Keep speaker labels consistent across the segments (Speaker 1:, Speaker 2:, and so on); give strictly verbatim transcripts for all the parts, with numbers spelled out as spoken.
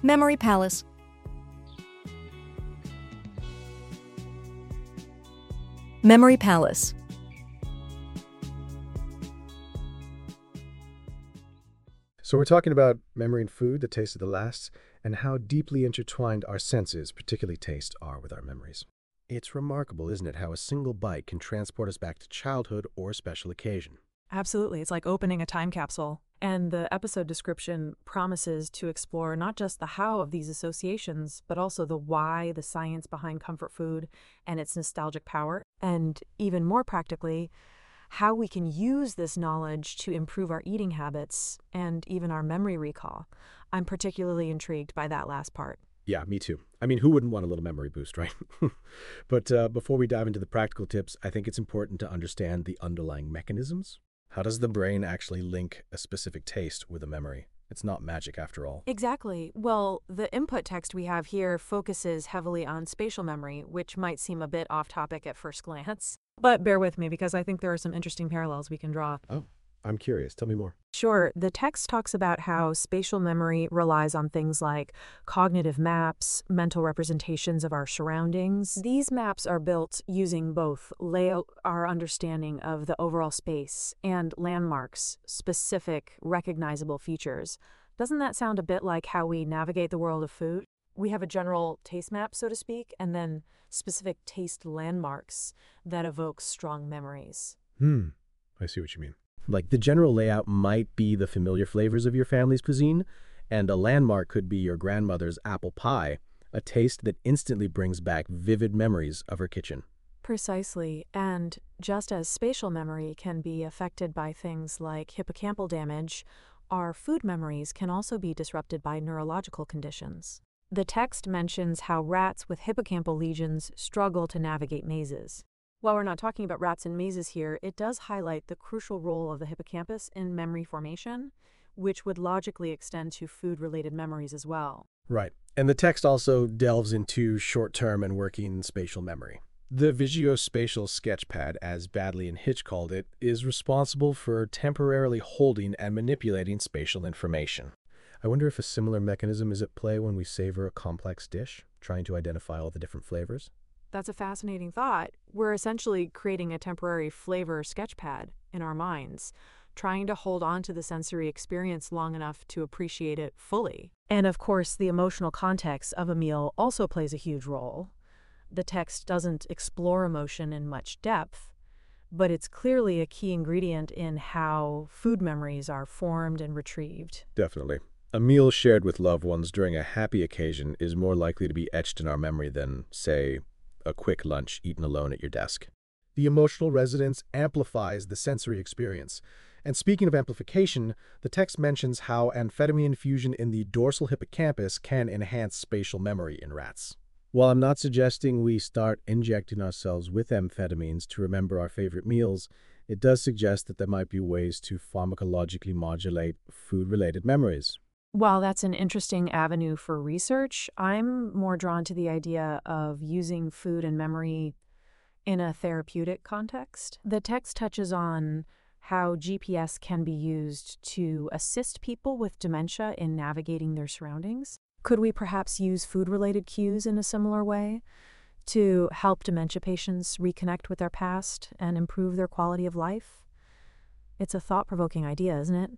Speaker 1: Memory Palace. Memory Palace.
Speaker 2: So we're talking about memory and food, the taste of the last, and how deeply intertwined our senses, particularly taste, are with our memories. It's remarkable, isn't it, how a single bite can transport us back to childhood or a special occasion.
Speaker 3: Absolutely. It's like opening a time capsule. And the episode description promises to explore not just the how of these associations, but also the why, the science behind comfort food and its nostalgic power. And even more practically, how we can use this knowledge to improve our eating habits and even our memory recall. I'm particularly intrigued by that last part.
Speaker 2: Yeah, me too. I mean, who wouldn't want a little memory boost, right? But uh, before we dive into the practical tips, I think it's important to understand the underlying mechanisms. How does the brain actually link a specific taste with a memory? It's not magic after all.
Speaker 3: Exactly. Well, the input text we have here focuses heavily on spatial memory, which might seem a bit off topic at first glance. But bear with me because I think there are some interesting parallels we can draw.
Speaker 2: Oh, I'm curious. Tell me more.
Speaker 3: Sure. The text talks about how spatial memory relies on things like cognitive maps, mental representations of our surroundings. These maps are built using both layout, our understanding of the overall space, and landmarks, specific, recognizable features. Doesn't that sound a bit like how we navigate the world of food? We have a general taste map, so to speak, and then specific taste landmarks that evoke strong memories.
Speaker 2: Hmm, I see what you mean. Like the general layout might be the familiar flavors of your family's cuisine, and a landmark could be your grandmother's apple pie, a taste that instantly brings back vivid memories of her kitchen.
Speaker 3: Precisely, and just as spatial memory can be affected by things like hippocampal damage, our food memories can also be disrupted by neurological conditions. The text mentions how rats with hippocampal lesions struggle to navigate mazes. While we're not talking about rats and mazes here, it does highlight the crucial role of the hippocampus in memory formation, which would logically extend to food-related memories as well.
Speaker 2: Right. And the text also delves into short-term and working spatial memory. The visuospatial sketchpad, as Baddeley and Hitch called it, is responsible for temporarily holding and manipulating spatial information. I wonder if a similar mechanism is at play when we savor a complex dish, trying to identify all the different flavors.
Speaker 3: That's a fascinating thought. We're essentially creating a temporary flavor sketchpad in our minds, trying to hold on to the sensory experience long enough to appreciate it fully. And of course, the emotional context of a meal also plays a huge role. The text doesn't explore emotion in much depth, but it's clearly a key ingredient in how food memories are formed and retrieved.
Speaker 2: Definitely. A meal shared with loved ones during a happy occasion is more likely to be etched in our memory than, say, a quick lunch eaten alone at your desk. The emotional resonance amplifies the sensory experience. And speaking of amplification, the text mentions how amphetamine fusion in the dorsal hippocampus can enhance spatial memory in rats. While I'm not suggesting we start injecting ourselves with amphetamines to remember our favorite meals, it does suggest that there might be ways to pharmacologically modulate food-related memories.
Speaker 3: While that's an interesting avenue for research, I'm more drawn to the idea of using food and memory in a therapeutic context. The text touches on how G P S can be used to assist people with dementia in navigating their surroundings. Could we perhaps use food-related cues in a similar way to help dementia patients reconnect with their past and improve their quality of life? It's a thought-provoking idea, isn't it?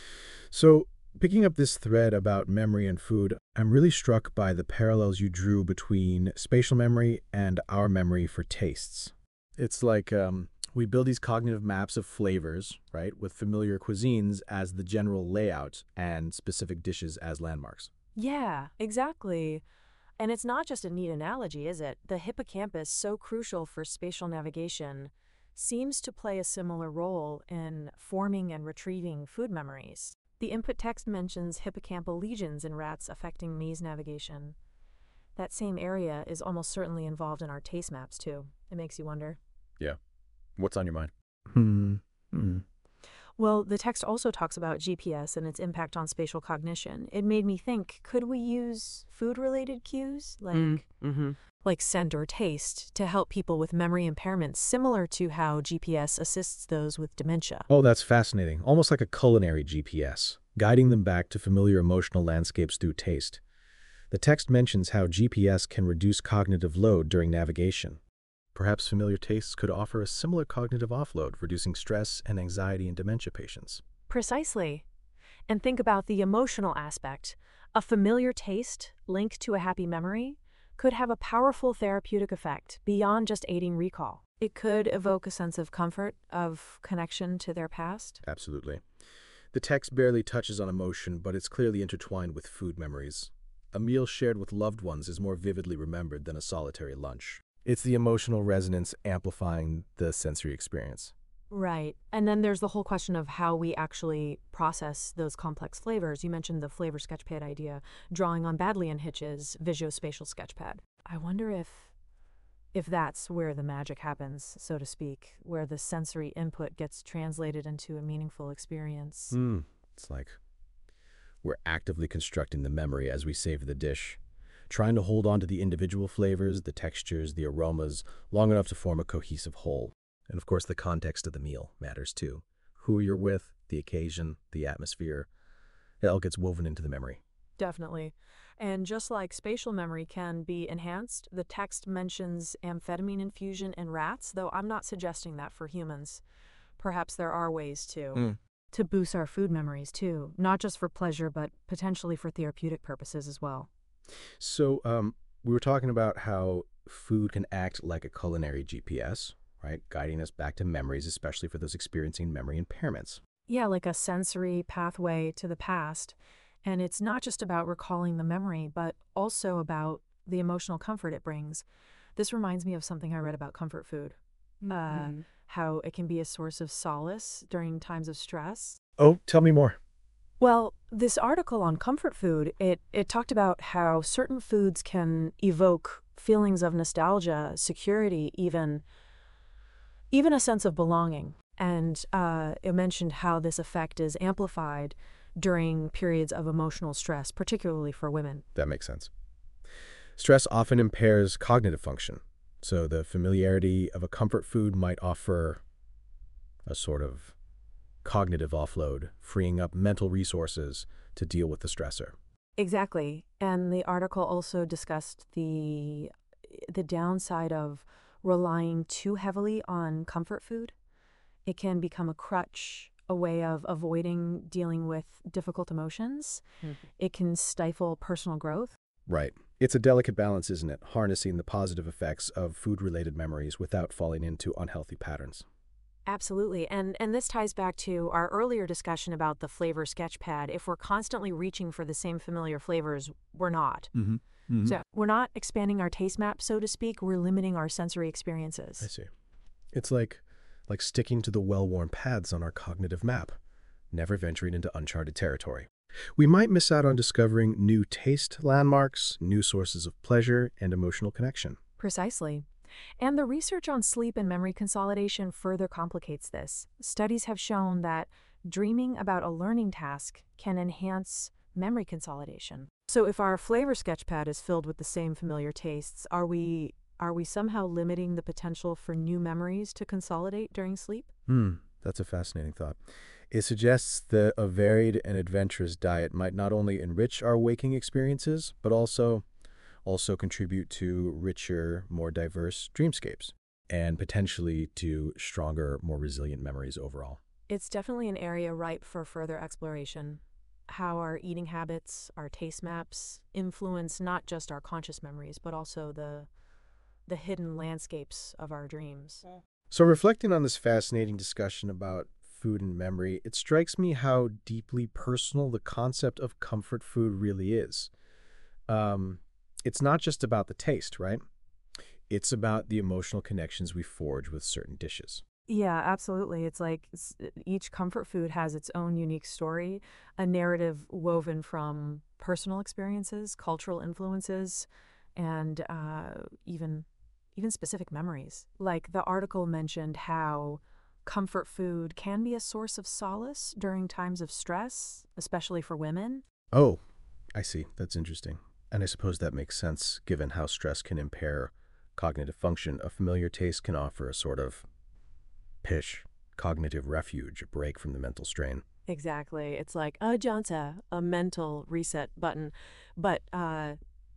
Speaker 2: So, picking up this thread about memory and food, I'm really struck by the parallels you drew between spatial memory and our memory for tastes. It's like um, we build these cognitive maps of flavors, right, with familiar cuisines as the general layout and specific dishes as landmarks.
Speaker 3: Yeah, exactly. And it's not just a neat analogy, is it? The hippocampus, so crucial for spatial navigation, seems to play a similar role in forming and retrieving food memories. The input text mentions hippocampal lesions in rats affecting maze navigation. That same area is almost certainly involved in our taste maps, too. It makes you wonder.
Speaker 2: Yeah. What's on your mind?
Speaker 4: Hmm. Hmm.
Speaker 3: Well, the text also talks about G P S and its impact on spatial cognition. It made me think, could we use food-related cues, like
Speaker 4: Mm-hmm.
Speaker 3: like scent or taste, to help people with memory impairments, similar to how G P S assists those with dementia?
Speaker 2: Oh, that's fascinating. Almost like a culinary G P S, guiding them back to familiar emotional landscapes through taste. The text mentions how G P S can reduce cognitive load during navigation. Perhaps familiar tastes could offer a similar cognitive offload, reducing stress and anxiety in dementia patients.
Speaker 3: Precisely. And think about the emotional aspect. A familiar taste linked to a happy memory could have a powerful therapeutic effect beyond just aiding recall. It could evoke a sense of comfort, of connection to their past.
Speaker 2: Absolutely. The text barely touches on emotion, but it's clearly intertwined with food memories. A meal shared with loved ones is more vividly remembered than a solitary lunch. It's the emotional resonance amplifying the sensory experience.
Speaker 3: Right. And then there's the whole question of how we actually process those complex flavors. You mentioned the flavor sketchpad idea, drawing on Badley and Hitch's visuospatial sketchpad. I wonder if if that's where the magic happens, so to speak, where the sensory input gets translated into a meaningful experience.
Speaker 2: Hmm. It's like we're actively constructing the memory as we savor the dish, trying to hold on to the individual flavors, the textures, the aromas, long enough to form a cohesive whole. And of course, the context of the meal matters too. Who you're with, the occasion, the atmosphere, it all gets woven into the memory.
Speaker 3: Definitely. And just like spatial memory can be enhanced, the text mentions amphetamine infusion in rats, though I'm not suggesting that for humans. Perhaps there are ways to,
Speaker 2: Mm.
Speaker 3: to boost our food memories too, not just for pleasure, but potentially for therapeutic purposes as well.
Speaker 2: So um, we were talking about how food can act like a culinary G P S, right? Guiding us back to memories, especially for those experiencing memory impairments.
Speaker 3: Yeah, like a sensory pathway to the past. And it's not just about recalling the memory, but also about the emotional comfort it brings. This reminds me of something I read about comfort food, uh, how it can be a source of solace during times of stress.
Speaker 2: Oh, tell me more.
Speaker 3: Well, this article on comfort food, it, it talked about how certain foods can evoke feelings of nostalgia, security, even, even a sense of belonging. And uh, it mentioned how this effect is amplified during periods of emotional stress, particularly for women.
Speaker 2: That makes sense. Stress often impairs cognitive function, so the familiarity of a comfort food might offer a sort of cognitive offload, freeing up mental resources to deal with the stressor.
Speaker 3: Exactly. And the article also discussed the the downside of relying too heavily on comfort food. It can become a crutch, a way of avoiding dealing with difficult emotions. Mm-hmm. It can stifle personal growth.
Speaker 2: Right. It's a delicate balance, isn't it? Harnessing the positive effects of food-related memories without falling into unhealthy patterns.
Speaker 3: Absolutely. And and this ties back to our earlier discussion about the flavor sketchpad. If we're constantly reaching for the same familiar flavors, we're not.
Speaker 2: Mm-hmm. Mm-hmm.
Speaker 3: So we're not expanding our taste map, so to speak. We're limiting our sensory
Speaker 2: I
Speaker 3: experiences.
Speaker 2: see. It's like like sticking to the well-worn paths on our cognitive map, never venturing into uncharted territory. We might miss out on discovering new taste landmarks, new sources of pleasure, and emotional connection.
Speaker 3: Precisely. And the research on sleep and memory consolidation further complicates this. Studies have shown that dreaming about a learning task can enhance memory consolidation. So if our flavor sketchpad is filled with the same familiar tastes, are we are we somehow limiting the potential for new memories to consolidate during sleep?
Speaker 2: Hmm, that's a fascinating thought. It suggests that a varied and adventurous diet might not only enrich our waking experiences, but also also contribute to richer, more diverse dreamscapes, and potentially to stronger, more resilient memories overall.
Speaker 3: It's definitely an area ripe for further exploration. How our eating habits, our taste maps, influence not just our conscious memories, but also the the hidden landscapes of our dreams.
Speaker 2: So reflecting on this fascinating discussion about food and memory, it strikes me how deeply personal the concept of comfort food really is. Um, it's not just about the taste, right? It's about the emotional connections we forge with certain dishes.
Speaker 3: Yeah, absolutely. It's like s- each comfort food has its own unique story, a narrative woven from personal experiences, cultural influences, and uh, even even specific memories. Like the article mentioned how comfort food can be a source of solace during times of stress, especially for women.
Speaker 2: Oh, I see. That's interesting. And I suppose that makes sense, given how stress can impair cognitive function. A familiar taste can offer a sort of pish, cognitive refuge, a break from the mental strain.
Speaker 3: Exactly. It's like a janta, a mental reset button. But uh,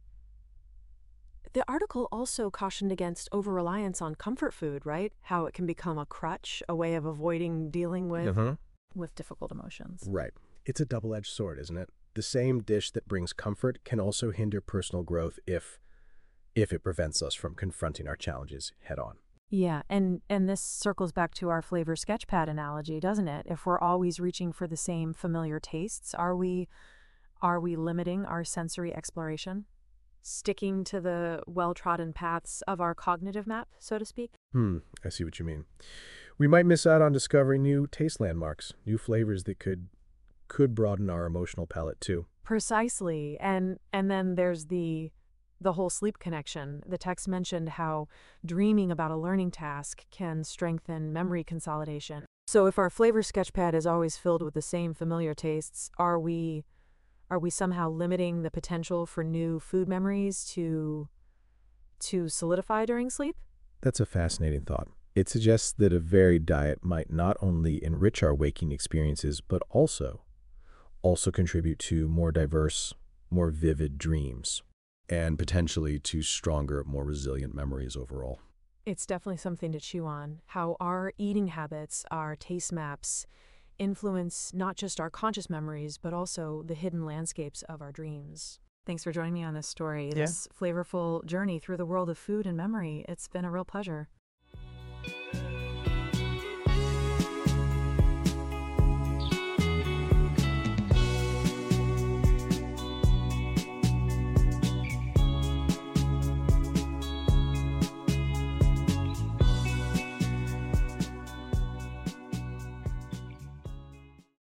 Speaker 3: The article also cautioned against over-reliance on comfort food, right? How it can become a crutch, a way of avoiding dealing with,
Speaker 2: Uh-huh.
Speaker 3: with difficult emotions.
Speaker 2: Right. It's a double-edged sword, isn't it? The same dish that brings comfort can also hinder personal growth if if it prevents us from confronting our challenges head-on.
Speaker 3: Yeah, and, and this circles back to our flavor sketchpad analogy, doesn't it? If we're always reaching for the same familiar tastes, are we are we limiting our sensory exploration? Sticking to the well-trodden paths of our cognitive map, so to speak?
Speaker 2: Hmm, I see what you mean. We might miss out on discovering new taste landmarks, new flavors that could could broaden our emotional palate too.
Speaker 3: Precisely. And and then there's the the whole sleep connection. The text mentioned how dreaming about a learning task can strengthen memory consolidation. So if our flavor sketchpad is always filled with the same familiar tastes, are we are we somehow limiting the potential for new food memories to to solidify during sleep?
Speaker 2: That's a fascinating thought. It suggests that a varied diet might not only enrich our waking experiences, but also also contribute to more diverse, more vivid dreams, and potentially to stronger, more resilient memories overall.
Speaker 3: It's definitely something to chew on. How our eating habits, our taste maps, influence not just our conscious memories, but also the hidden landscapes of our dreams. Thanks for joining me on this story,
Speaker 2: Yeah.
Speaker 3: this flavorful journey through the world of food and memory. It's been a real pleasure.